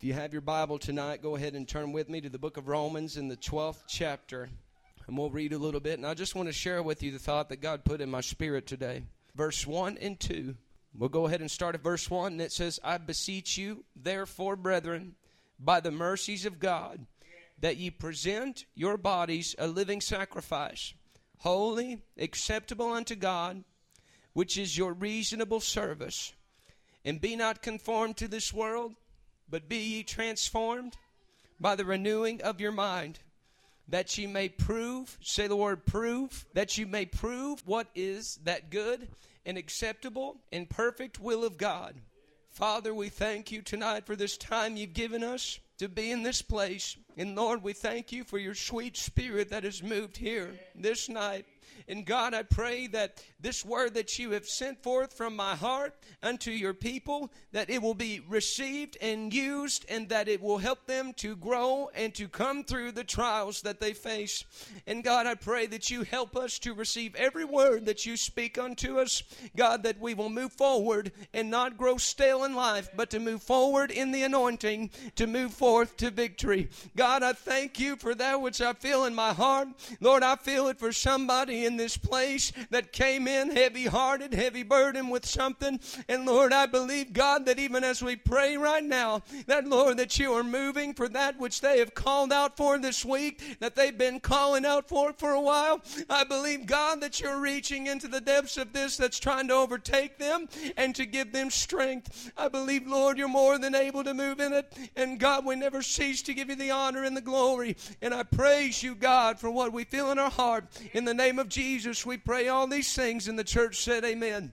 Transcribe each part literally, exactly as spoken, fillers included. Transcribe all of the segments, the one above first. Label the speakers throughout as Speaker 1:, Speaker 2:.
Speaker 1: If you have your Bible tonight, go ahead and turn with me to the book of Romans in the twelfth chapter. And we'll read a little bit. And I just want to share with you the thought that God put in my spirit today. Verse one and two. We'll go ahead and start at verse one. And it says, I beseech you, therefore, brethren, by the mercies of God, that ye present your bodies a living sacrifice, holy, acceptable unto God, which is your reasonable service. And be not conformed to this world, but be ye transformed by the renewing of your mind, that ye may prove, say the word prove, that ye may prove what is that good and acceptable and perfect will of God. Father, we thank you tonight for this time you've given us to be in this place. And Lord, we thank you for your sweet spirit that has moved here this night. And God, I pray that this word that you have sent forth from my heart unto your people, that it will be received and used, and that it will help them to grow and to come through the trials that they face. And God, I pray that you help us to receive every word that you speak unto us. God, that we will move forward and not grow stale in life, but to move forward in the anointing, to move forth to victory. God, I thank you for that which I feel in my heart. Lord, I feel it for somebody in this place that came in heavy-hearted, heavy burdened with something. And Lord, I believe, God, that even as we pray right now, that Lord, that you are moving for that which they have called out for this week, that they've been calling out for for a while. I believe, God, that you're reaching into the depths of this that's trying to overtake them and to give them strength. I believe, Lord, you're more than able to move in it. And God, we never cease to give you the honor and the glory. And I praise you, God, for what we feel in our heart. In the name of Jesus, we pray all these things, and the church said amen.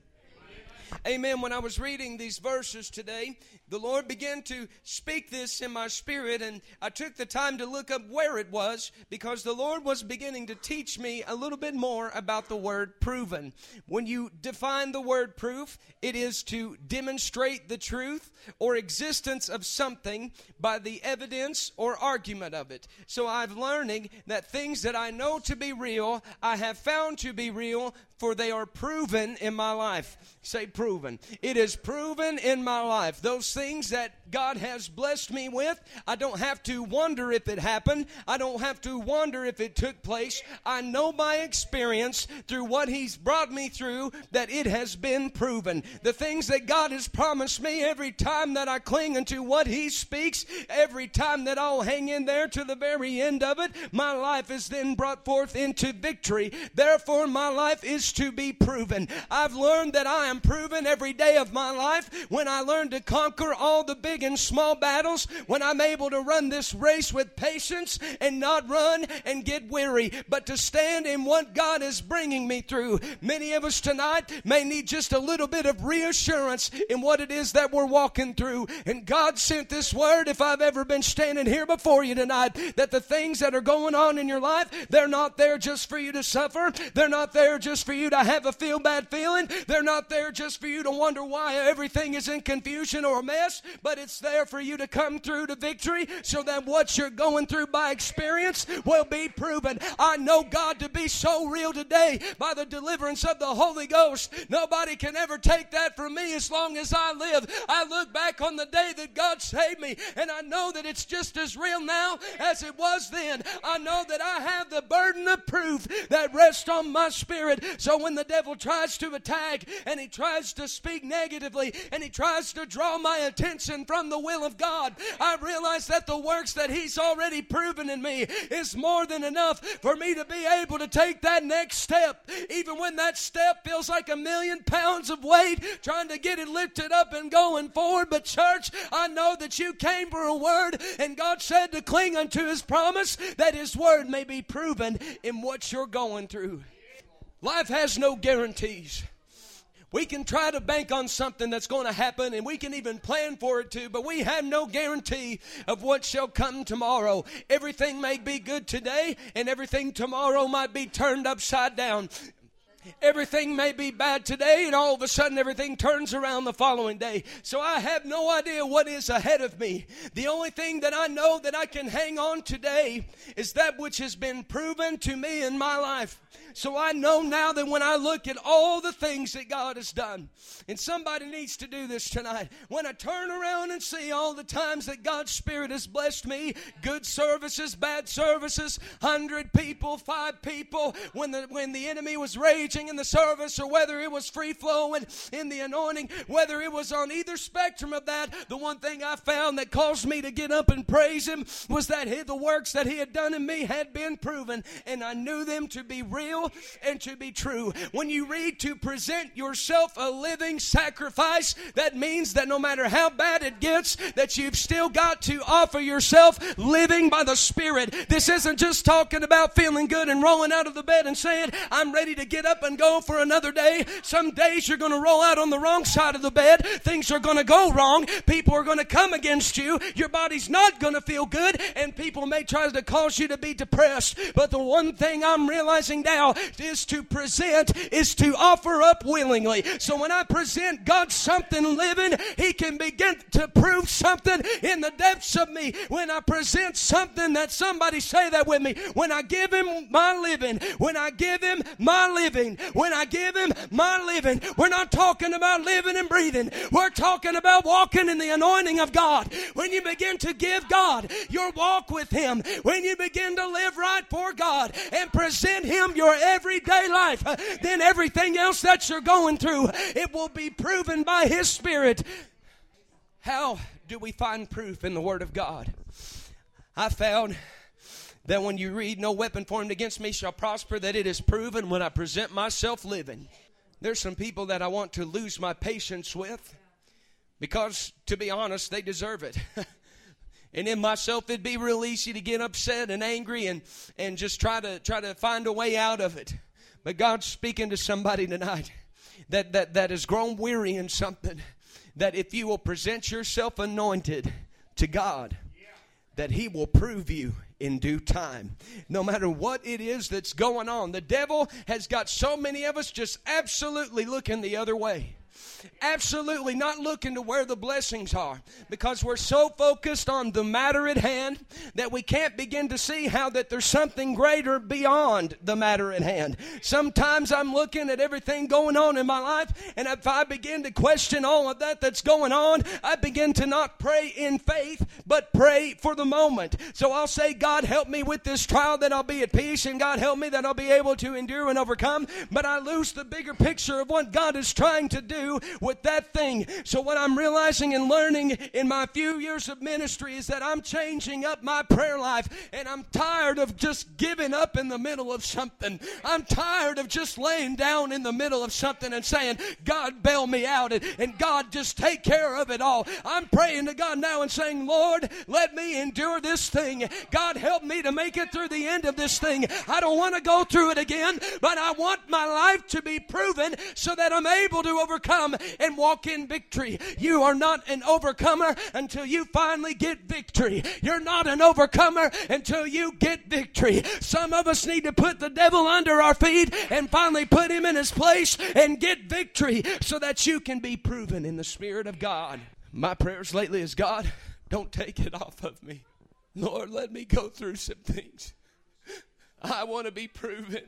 Speaker 1: Amen. When I was reading these verses today, the Lord began to speak this in my spirit, and I took the time to look up where it was, because the Lord was beginning to teach me a little bit more about the word proven. When you define the word proof, it is to demonstrate the truth or existence of something by the evidence or argument of it. So I'm learning that things that I know to be real, I have found to be real, for they are proven in my life. Say proven. It is proven in my life. Those things that God has blessed me with, I don't have to wonder if it happened. I don't have to wonder if it took place. I know by experience through what He's brought me through that it has been proven. The things that God has promised me, every time that I cling unto what He speaks, every time that I'll hang in there to the very end of it, my life is then brought forth into victory. Therefore, my life is to be proven. I've learned that I am proven every day of my life when I learn to conquer all the big and small battles, when I'm able to run this race with patience and not run and get weary, but to stand in what God is bringing me through. Many of us tonight may need just a little bit of reassurance in what it is that we're walking through. And God sent this word, if I've ever been standing here before you tonight, that the things that are going on in your life, they're not there just for you to suffer. They're not there just for you to have a feel-bad feeling. They're not there just for you to wonder why everything is in confusion or a mess, but it's there for you to come through to victory, so that what you're going through by experience will be proven. I know God to be so real today by the deliverance of the Holy Ghost. Nobody can ever take that from me as long as I live. I look back on the day that God saved me, and I know that it's just as real now as it was then. I know that I have the burden of proof that rests on my spirit. So when the devil tries to attack, and he tries to speak negatively, and he tries to draw my attention from the will of God, I realize that the works that He's already proven in me is more than enough for me to be able to take that next step, even when that step feels like a million pounds of weight trying to get it lifted up and going forward. But church, I know that you came for a word, and God said to cling unto His promise, that His word may be proven in what you're going through. Life has no guarantees. We can try to bank on something that's going to happen, and we can even plan for it too, but we have no guarantee of what shall come tomorrow. Everything may be good today, and everything tomorrow might be turned upside down. Everything may be bad today, and all of a sudden everything turns around the following day. So I have no idea what is ahead of me. The only thing that I know that I can hang on today is that which has been proven to me in my life. So I know now that when I look at all the things that God has done, and somebody needs to do this tonight, when I turn around and see all the times that God's Spirit has blessed me, good services, bad services, hundred people, five people, when the when the enemy was raging in the service, or whether it was free flowing in the anointing, whether it was on either spectrum of that, the one thing I found that caused me to get up and praise Him was that he, the works that He had done in me had been proven, and I knew them to be real and to be true. When you read to present yourself a living sacrifice, that means that no matter how bad it gets, that you've still got to offer yourself living by the Spirit. This isn't just talking about feeling good and rolling out of the bed and saying, I'm ready to get up and go for another day. Some days you're going to roll out on the wrong side of the bed. Things are going to go wrong. People are going to come against you. Your body's not going to feel good, and people may try to cause you to be depressed. But the one thing I'm realizing now is to present, is to offer up willingly. So when I present God something living, He can begin to prove something in the depths of me. When I present something that somebody say that with me, when I give Him my living, when I give Him my living, when I give Him my living, we're not talking about living and breathing. We're talking about walking in the anointing of God. When you begin to give God your walk with Him, when you begin to live right for God and present Him your everyday life, then everything else that you're going through, it will be proven by His Spirit. How do we find proof in the Word of God? I found that when you read, no weapon formed against me shall prosper, that it is proven when I present myself living. There's some people that I want to lose my patience with, because, to be honest, they deserve it. And in myself, it'd be real easy to get upset and angry and, and just try to try to find a way out of it. But God's speaking to somebody tonight that, that, that has grown weary in something, that if you will present yourself anointed to God, that He will prove you in due time. No matter what it is that's going on, the devil has got so many of us just absolutely looking the other way. Absolutely not looking to where the blessings are, because we're so focused on the matter at hand that we can't begin to see how that there's something greater beyond the matter at hand. Sometimes I'm looking at everything going on in my life, and if I begin to question all of that that's going on, I begin to not pray in faith, but pray for the moment. So I'll say, God, help me with this trial that I'll be at peace, and God, help me that I'll be able to endure and overcome. But I lose the bigger picture of what God is trying to do with that thing. So what I'm realizing and learning in my few years of ministry is that I'm changing up my prayer life, and I'm tired of just giving up in the middle of something. I'm tired of just laying down in the middle of something and saying, God, bail me out, and, and God, just take care of it all. I'm praying to God now and saying, Lord, let me endure this thing. God, help me to make it through the end of this thing. I don't want to go through it again, but I want my life to be proven so that I'm able to overcome and walk in victory. You are not an overcomer until you finally get victory. You're not an overcomer until you get victory. Some of us need to put the devil under our feet and finally put him in his place and get victory so that you can be proven in the Spirit of God. My prayers lately is, God, don't take it off of me. Lord, let me go through some things. I want to be proven.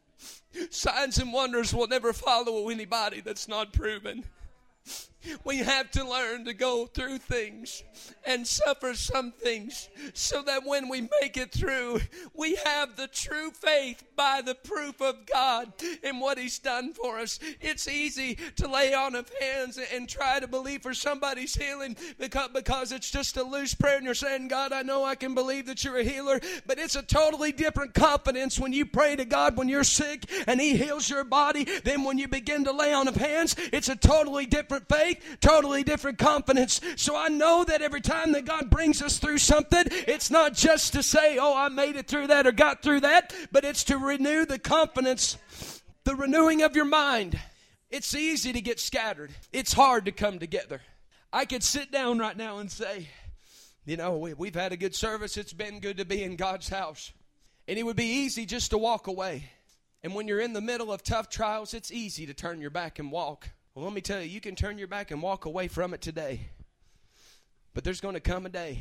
Speaker 1: Signs and wonders will never follow anybody that's not proven. We have to learn to go through things and suffer some things so that when we make it through, we have the true faith by the proof of God and what He's done for us. It's easy to lay on of hands and try to believe for somebody's healing because, because it's just a loose prayer and you're saying, God, I know I can believe that you're a healer, but it's a totally different confidence when you pray to God when you're sick and He heals your body than when you begin to lay on of hands. It's a totally different faith. Totally different confidence. So I know that every time that God brings us through something, it's not just to say, oh, I made it through that or got through that, but it's to renew the confidence, the renewing of your mind. It's easy to get scattered. It's hard to come together. I could sit down right now and say, you know, we, we've had a good service. It's been good to be in God's house. And it would be easy just to walk away. And when you're in the middle of tough trials, it's easy to turn your back and walk. Well, let me tell you, you can turn your back and walk away from it today. But there's going to come a day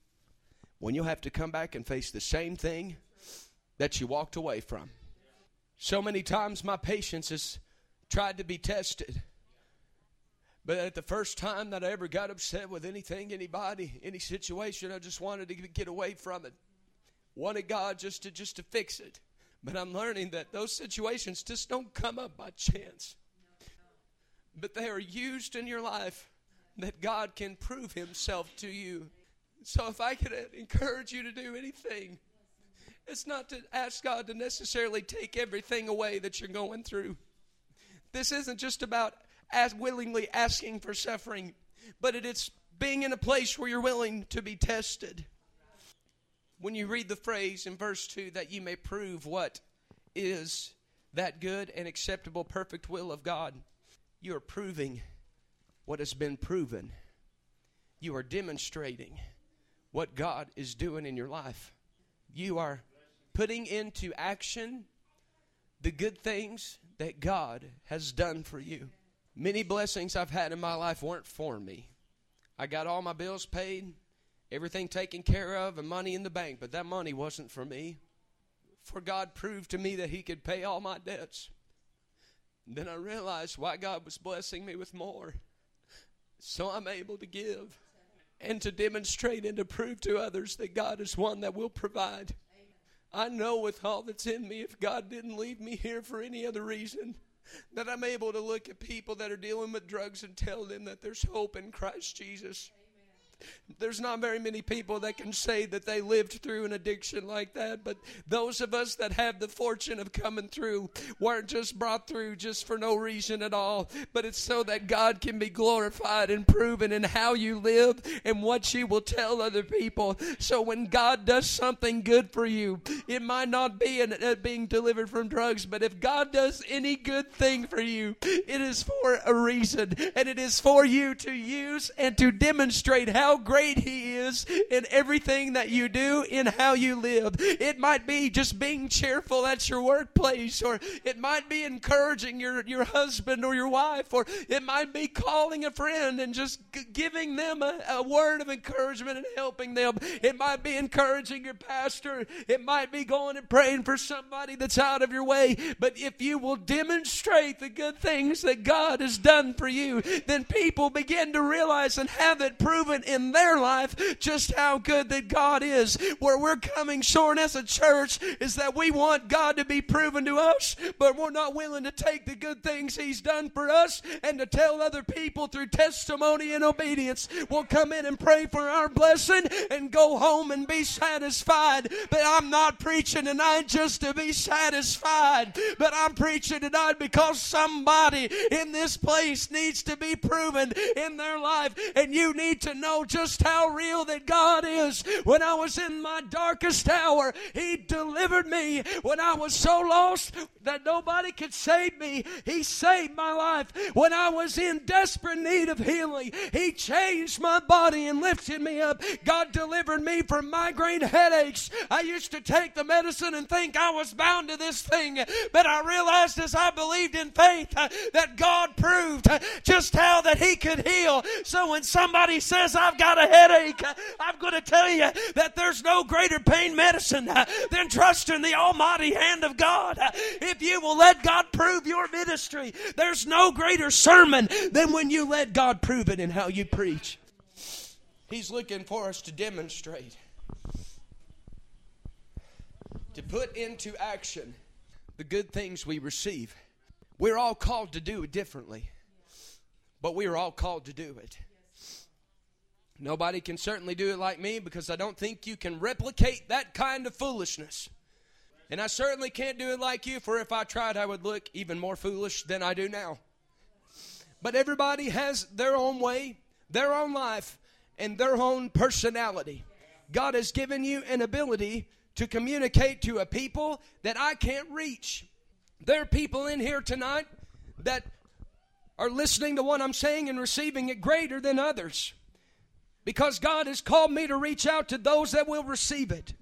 Speaker 1: when you'll have to come back and face the same thing that you walked away from. So many times my patience has tried to be tested. But at the first time that I ever got upset with anything, anybody, any situation, I just wanted to get away from it. Wanted God just to just to fix it. But I'm learning that those situations just don't come up by chance. But they are used in your life that God can prove himself to you. So if I could encourage you to do anything, it's not to ask God to necessarily take everything away that you're going through. This isn't just about as willingly asking for suffering, but it is being in a place where you're willing to be tested. When you read the phrase in verse two, that you may prove what is that good and acceptable, perfect will of God, you are proving what has been proven. You are demonstrating what God is doing in your life. You are putting into action the good things that God has done for you. Many blessings I've had in my life weren't for me. I got all my bills paid, everything taken care of, and money in the bank, but that money wasn't for me. For God proved to me that he could pay all my debts. And then I realized why God was blessing me with more. So I'm able to give and to demonstrate and to prove to others that God is one that will provide. I know with all that's in me, if God didn't leave me here for any other reason, that I'm able to look at people that are dealing with drugs and tell them that there's hope in Christ Jesus. There's not very many people that can say that they lived through an addiction like that, but those of us that have the fortune of coming through weren't just brought through just for no reason at all, but it's so that God can be glorified and proven in how you live and what you will tell other people. So when God does something good for you, it might not be in, uh, being delivered from drugs, but if God does any good thing for you, it is for a reason, and it is for you to use and to demonstrate how great he is in everything that you do, in how you live. It might be just being cheerful at your workplace, or it might be encouraging your, your husband or your wife, or it might be calling a friend and just g- giving them a, a word of encouragement and helping them. It might be encouraging your pastor. It might be going and praying for somebody that's out of your way. But if you will demonstrate the good things that God has done for you, then people begin to realize and have it proven in their life just how good that God is. Where we're coming short as a church is that we want God to be proven to us, but we're not willing to take the good things he's done for us and to tell other people through testimony and obedience. We'll come in and pray for our blessing and go home and be satisfied. But I'm not preaching tonight just to be satisfied, but I'm preaching tonight because somebody in this place needs to be proven in their life, and you need to know just how real that God is. When I was in my darkest hour, he delivered me. When I was so lost that nobody could save me, he saved my life. When I was in desperate need of healing, he changed my body and lifted me up. God delivered me from migraine headaches. I used to take the medicine and think I was bound to this thing, but I realized as I believed in faith uh, that God proved uh, just how that he could heal. So when somebody says I've got a headache, uh, I'm going to tell you that there's no greater pain medicine uh, than trusting the almighty hand of God. Uh, if you will let God prove your ministry, there's no greater sermon than when you let God prove it in how you preach. He's looking for us to demonstrate, to put into action the good things we receive. We're all called to do it differently, but we are all called to do it. Nobody can certainly do it like me, because I don't think you can replicate that kind of foolishness. And I certainly can't do it like you, for if I tried, I would look even more foolish than I do now. But everybody has their own way, their own life, and their own personality. God has given you an ability to communicate to a people that I can't reach. There are people in here tonight that are listening to what I'm saying and receiving it greater than others, because God has called me to reach out to those that will receive it.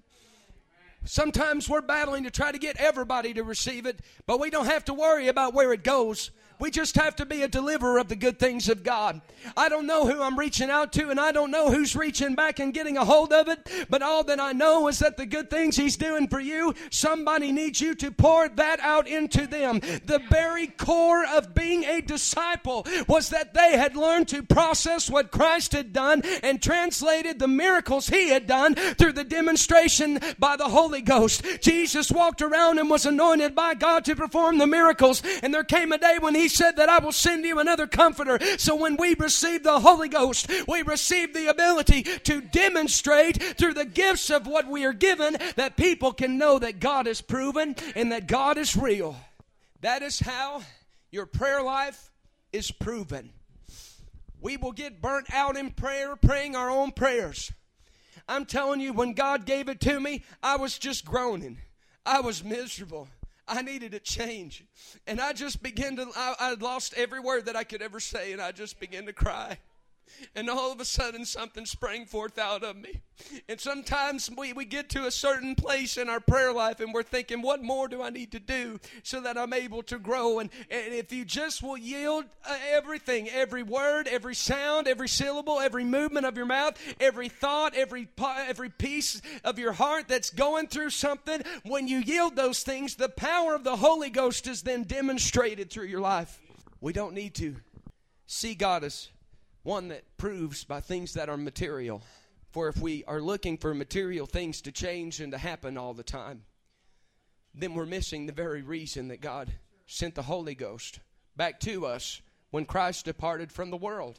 Speaker 1: Sometimes we're battling to try to get everybody to receive it, but we don't have to worry about where it goes. We just have to be a deliverer of the good things of God. I don't know who I'm reaching out to, and I don't know who's reaching back and getting a hold of it, but all that I know is that the good things He's doing for you, somebody needs you to pour that out into them. The very core of being a disciple was that they had learned to process what Christ had done and translated the miracles He had done through the demonstration by the Holy Ghost. Jesus walked around and was anointed by God to perform the miracles, and there came a day when He said that I will send you another comforter. So when we receive the Holy Ghost, we receive the ability to demonstrate through the gifts of what we are given that people can know that God is proven and that God is real. That is how your prayer life is proven. We will get burnt out in prayer, praying our own prayers. I'm telling you, when God gave it to me, I was just groaning. I was miserable. I needed a change. And I just began to, I, I lost every word that I could ever say, and I just began to cry. And all of a sudden, something sprang forth out of me. And sometimes we, we get to a certain place in our prayer life, and we're thinking, what more do I need to do so that I'm able to grow? And, and if you just will yield uh, everything, every word, every sound, every syllable, every movement of your mouth, every thought, every, every piece of your heart that's going through something, when you yield those things, the power of the Holy Ghost is then demonstrated through your life. We don't need to see God as one that proves by things that are material. For if we are looking for material things to change and to happen all the time, then we're missing the very reason that God sent the Holy Ghost back to us when Christ departed from the world.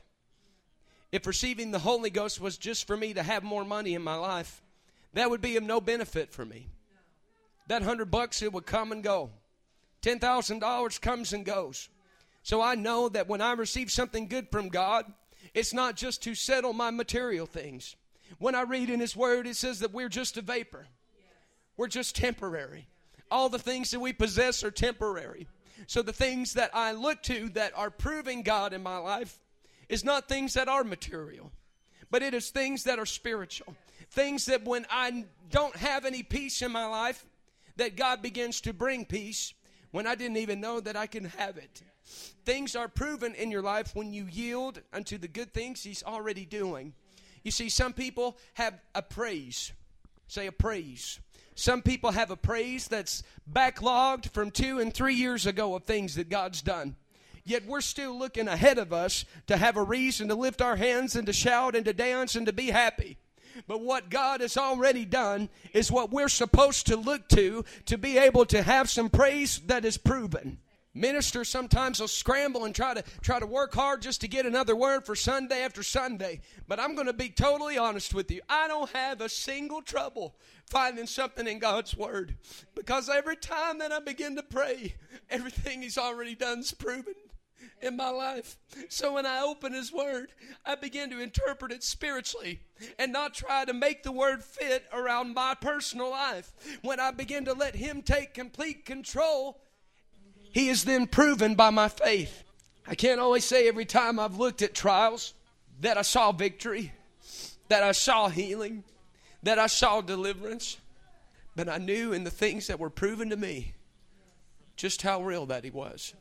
Speaker 1: If receiving the Holy Ghost was just for me to have more money in my life, that would be of no benefit for me. That hundred bucks, it would come and go. Ten thousand dollars comes and goes. So I know that when I receive something good from God, it's not just to settle my material things. When I read in His Word, it says that we're just a vapor. We're just temporary. All the things that we possess are temporary. So the things that I look to that are proving God in my life is not things that are material, but it is things that are spiritual. Things that when I don't have any peace in my life, that God begins to bring peace when I didn't even know that I can have it. Things are proven in your life when you yield unto the good things He's already doing. You see, some people have a praise. Say a praise. Some people have a praise that's backlogged from two and three years ago of things that God's done. Yet we're still looking ahead of us to have a reason to lift our hands and to shout and to dance and to be happy. But what God has already done is what we're supposed to look to to be able to have some praise that is proven. Ministers sometimes will scramble and try to try to work hard just to get another word for Sunday after Sunday. But I'm going to be totally honest with you. I don't have a single trouble finding something in God's Word. Because every time that I begin to pray, everything He's already done is proven in my life. So when I open His Word, I begin to interpret it spiritually and not try to make the Word fit around my personal life. When I begin to let Him take complete control, He is then proven by my faith. I can't always say every time I've looked at trials that I saw victory, that I saw healing, that I saw deliverance. But I knew in the things that were proven to me just how real that He was.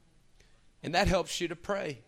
Speaker 1: And that helps you to pray.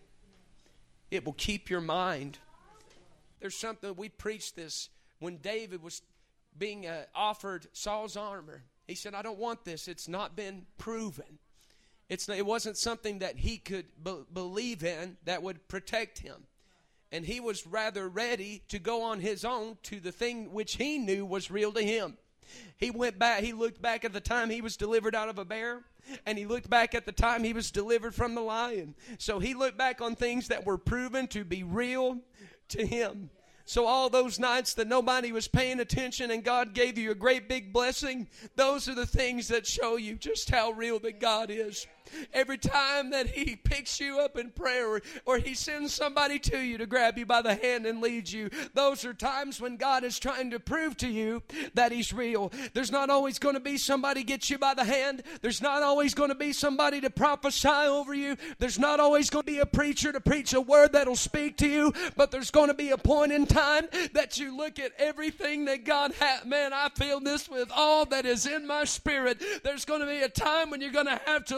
Speaker 1: It will keep your mind. There's something, we preached this when David was being uh, offered Saul's armor. He said, I don't want this. It's not been proven. It's, it wasn't something that he could be- believe in that would protect him. And he was rather ready to go on his own to the thing which he knew was real to him. He went back, he looked back at the time he was delivered out of a bear, and he looked back at the time he was delivered from the lion. So he looked back on things that were proven to be real to him. So all those nights that nobody was paying attention and God gave you a great big blessing, those are the things that show you just how real that God is. Every time that He picks you up in prayer or, or He sends somebody to you to grab you by the hand and lead you, those are times when God is trying to prove to you that He's real. There's not always going to be somebody get you by the hand. There's not always going to be somebody to prophesy over you. There's not always going to be a preacher to preach a word that'll speak to you. But there's going to be a point in time that you look at everything that God has. Man, I feel this with all that is in my spirit. There's going to be a time when you're going to have to look back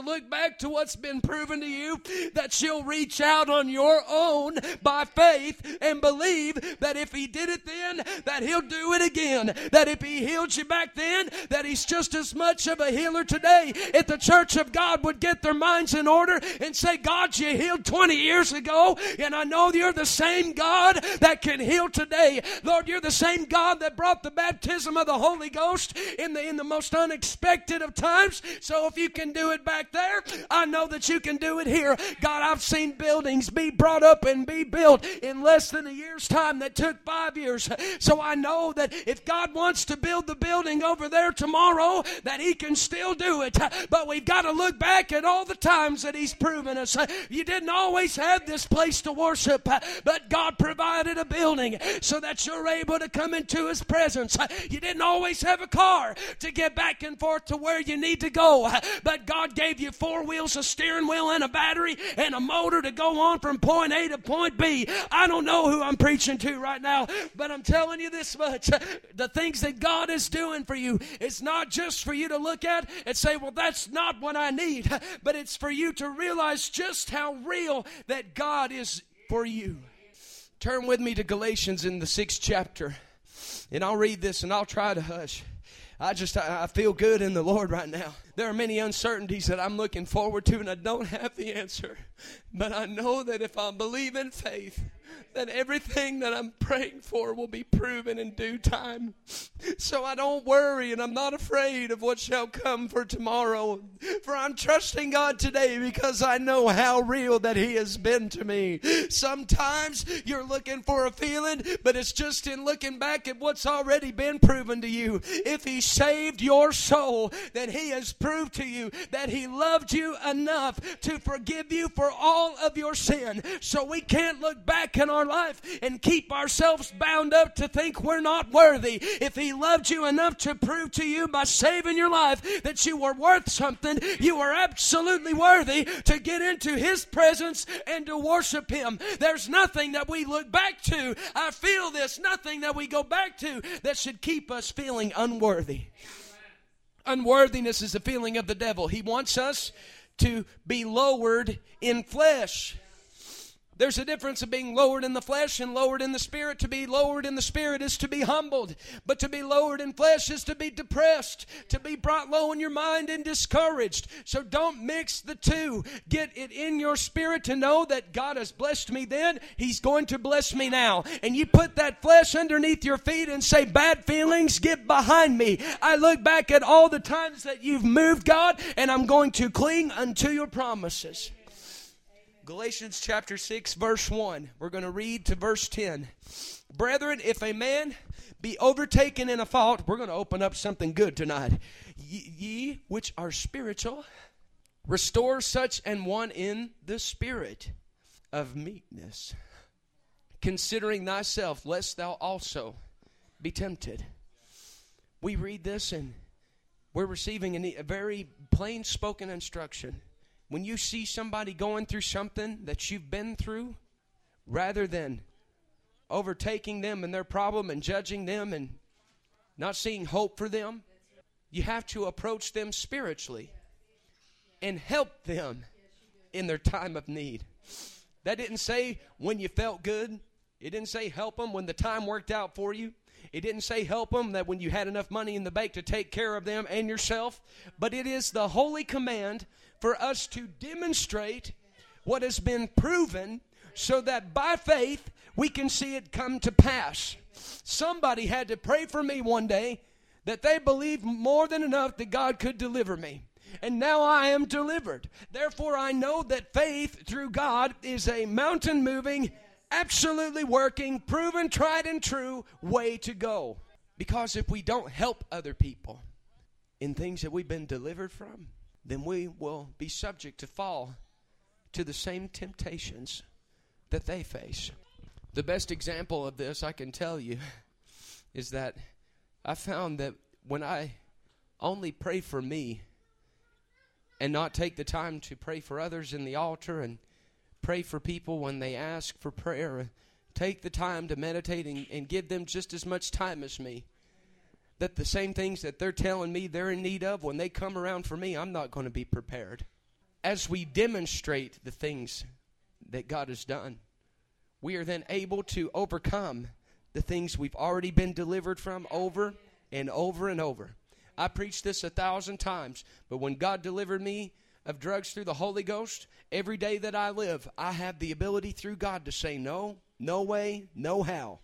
Speaker 1: back to what's been proven to you, that you'll reach out on your own by faith and believe that if He did it then, that He'll do it again. That if He healed you back then, that He's just as much of a healer today. If the church of God would get their minds in order and say, God, you healed twenty years ago, and I know you're the same God that can heal today. Lord, you're the same God that brought the baptism of the Holy Ghost in the, in the most unexpected of times. So if you can do it back there, I know that you can do it here. God, I've seen buildings be brought up and be built in less than a year's time that took five years. So I know that if God wants to build the building over there tomorrow, that He can still do it. But we've got to look back at all the times that He's proven us. You didn't always have this place to worship, but God provided a building so that you're able to come into His presence. You didn't always have a car to get back and forth to where you need to go, but God gave you four wheels, a steering wheel, and a battery, and a motor to go on from point A to point B. I don't know who I'm preaching to right now, but I'm telling you this much. The things that God is doing for you, it's not just for you to look at and say, well, that's not what I need, but it's for you to realize just how real that God is for you. Turn with me to Galatians in the sixth chapter, and I'll read this and I'll try to hush. I just, I, I feel good in the Lord right now. There are many uncertainties that I'm looking forward to, and I don't have the answer. But I know that if I believe in faith, that everything that I'm praying for will be proven in due time. So I don't worry, and I'm not afraid of what shall come for tomorrow. For I'm trusting God today because I know how real that He has been to me. Sometimes you're looking for a feeling, but it's just in looking back at what's already been proven to you. If He saved your soul, then He has proved to you that He loved you enough to forgive you for all of your sin. So we can't look back in our life and keep ourselves bound up to think we're not worthy. If He loved you enough to prove to you by saving your life that you were worth something, you are absolutely worthy to get into His presence and to worship Him. There's nothing that we look back to, I feel this, nothing that we go back to that should keep us feeling unworthy. Unworthiness is a feeling of the devil. He wants us to be lowered in flesh. There's a difference of being lowered in the flesh and lowered in the spirit. To be lowered in the spirit is to be humbled. But to be lowered in flesh is to be depressed, to be brought low in your mind and discouraged. So don't mix the two. Get it in your spirit to know that God has blessed me then, He's going to bless me now. And you put that flesh underneath your feet and say, bad feelings, get behind me. I look back at all the times that you've moved, God, and I'm going to cling unto your promises. Galatians chapter six, verse one. We're going to read to verse ten. Brethren, if a man be overtaken in a fault, we're going to open up something good tonight. Ye, ye which are spiritual, restore such an one in the spirit of meekness, considering thyself, lest thou also be tempted. We read this and we're receiving a, a very plain spoken instruction. When you see somebody going through something that you've been through, rather than overtaking them and their problem and judging them and not seeing hope for them, you have to approach them spiritually and help them in their time of need. That didn't say when you felt good. It didn't say help them when the time worked out for you. It didn't say help them that when you had enough money in the bank to take care of them and yourself. But it is the holy command for us to demonstrate what has been proven so that by faith we can see it come to pass. Somebody had to pray for me one day that they believed more than enough that God could deliver me. And now I am delivered. Therefore I know that faith through God is a mountain moving, absolutely working, proven, tried and true way to go. Because if we don't help other people in things that we've been delivered from, then we will be subject to fall to the same temptations that they face. The best example of this I can tell you is that I found that when I only pray for me and not take the time to pray for others in the altar and pray for people when they ask for prayer, take the time to meditate and, and give them just as much time as me, that the same things that they're telling me they're in need of, when they come around for me, I'm not going to be prepared. as we demonstrate the things that God has done, we are then able to overcome the things we've already been delivered from over and over and over. I preached this a thousand times, but when God delivered me of drugs through the Holy Ghost, every day that I live, I have the ability through God to say no, no way, no how.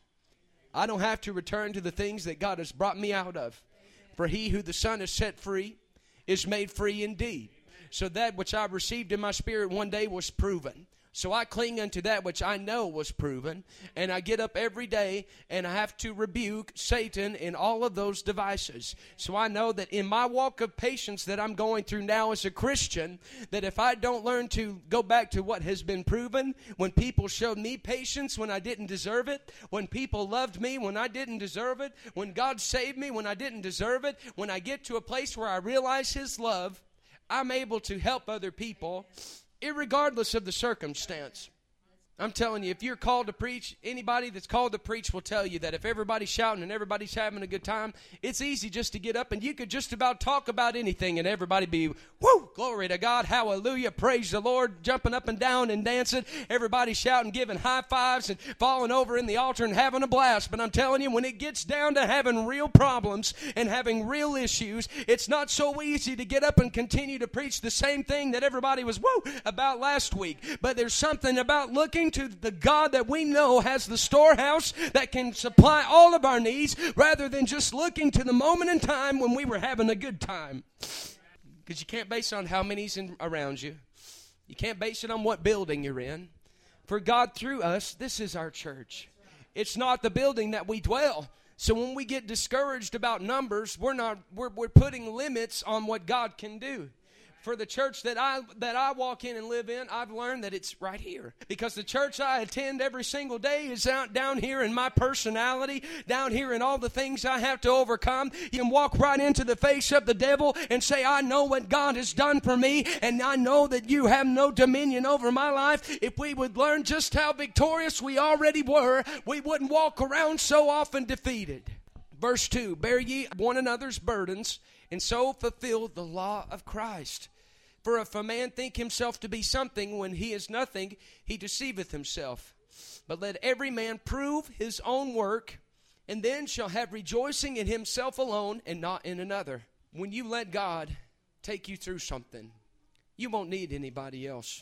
Speaker 1: I don't have to return to the things that God has brought me out of. For he who the Son has set free is made free indeed. So that which I received in my spirit one day was proven. So I cling unto that which I know was proven, and I get up every day and I have to rebuke Satan in all of those devices. So I know that in my walk of patience that I'm going through now as a Christian, that if I don't learn to go back to what has been proven, when people showed me patience when I didn't deserve it, when people loved me when I didn't deserve it, when God saved me when I didn't deserve it, when I get to a place where I realize His love, I'm able to help other people irregardless of the circumstance. I'm telling you, if you're called to preach, anybody that's called to preach will tell you that if everybody's shouting and everybody's having a good time, it's easy just to get up and you could just about talk about anything and everybody be, whoo, glory to God, hallelujah, praise the Lord, jumping up and down and dancing, everybody shouting, giving high fives and falling over in the altar and having a blast. But I'm telling you, when it gets down to having real problems and having real issues, it's not so easy to get up and continue to preach the same thing that everybody was, woo, about last week. But there's something about looking to the God that we know has the storehouse that can supply all of our needs, rather than just looking to the moment in time when we were having a good time. Because you can't base it on how many's in, around you. You can't base it on what building you're in. For God through us, this is our church. It's not the building that we dwell. So when we get discouraged about numbers, we're not we're, we're putting limits on what God can do. For the church that I that I walk in and live in, I've learned that it's right here. Because the church I attend every single day is out down here in my personality, down here in all the things I have to overcome. You can walk right into the face of the devil and say, I know what God has done for me, and I know that you have no dominion over my life. If we would learn just how victorious we already were, we wouldn't walk around so often defeated. Verse two, bear ye one another's burdens, and so fulfill the law of Christ. For if a man think himself to be something when he is nothing, he deceiveth himself. But let every man prove his own work, and then shall have rejoicing in himself alone and not in another. When you let God take you through something, you won't need anybody else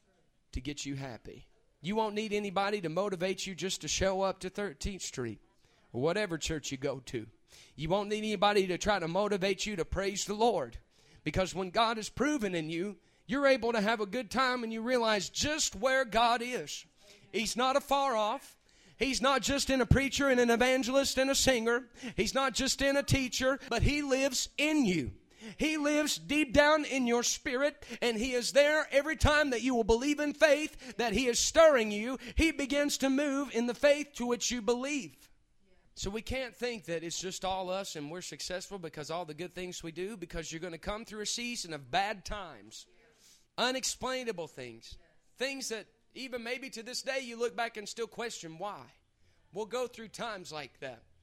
Speaker 1: to get you happy. You won't need anybody to motivate you just to show up to thirteenth Street or whatever church you go to. You won't need anybody to try to motivate you to praise the Lord. Because when God is proven in you, you're able to have a good time and you realize just where God is. He's not afar off. He's not just in a preacher and an evangelist and a singer. He's not just in a teacher, but He lives in you. He lives deep down in your spirit, and He is there every time that you will believe in faith, that He is stirring you. He begins to move in the faith to which you believe. So we can't think that it's just all us and we're successful because all the good things we do, because you're going to come through a season of bad times, unexplainable things, things that even maybe to this day you look back and still question why. We'll go through times like that.